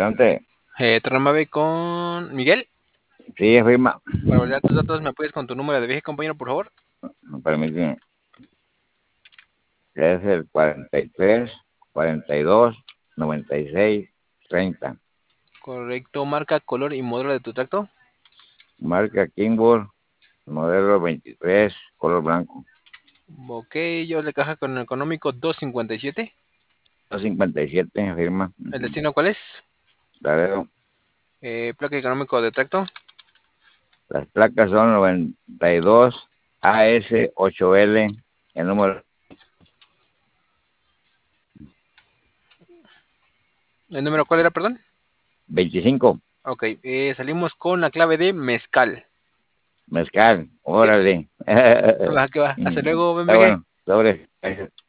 Adelante. Tramave con Miguel. Sí, firma. Para validar tus datos, ¿me apoyas con tu número de viaje, compañero, por favor? Permíteme. Es el 43, 42, 96, 30. Correcto. Marca, color y modelo de tu tracto. Marca Kimball, modelo 23, color blanco. Ok, yo le caja con el económico 257. 257, firma. ¿El destino cuál es? Laredo. Placa económico de tracto. Las placas son 92 AS8L, el número ¿El número cuál era, perdón? 25. Ok, salimos con la clave de mezcal. Mezcal, Sí, órale. va, que va. Hasta luego, Está BMG. bueno, sobre.